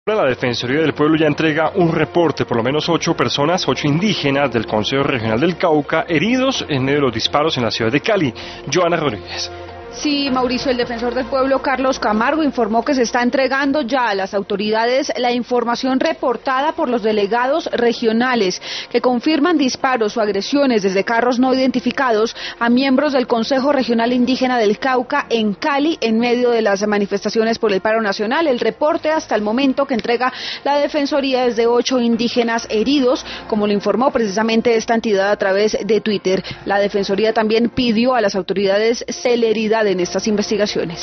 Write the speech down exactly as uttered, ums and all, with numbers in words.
La Defensoría del Pueblo ya entrega un reporte, por lo menos ocho personas, ocho indígenas del Consejo Regional del Cauca, heridos en medio de los disparos en la ciudad de Cali. Joana Rodríguez. Sí, Mauricio, el defensor del pueblo Carlos Camargo informó que se está entregando ya a las autoridades la información reportada por los delegados regionales que confirman disparos o agresiones desde carros no identificados a miembros del Consejo Regional Indígena del Cauca en Cali en medio de las manifestaciones por el paro nacional. El reporte hasta el momento que entrega la Defensoría es de ocho indígenas heridos, como lo informó precisamente esta entidad a través de Twitter. La Defensoría también pidió a las autoridades celeridad en estas investigaciones.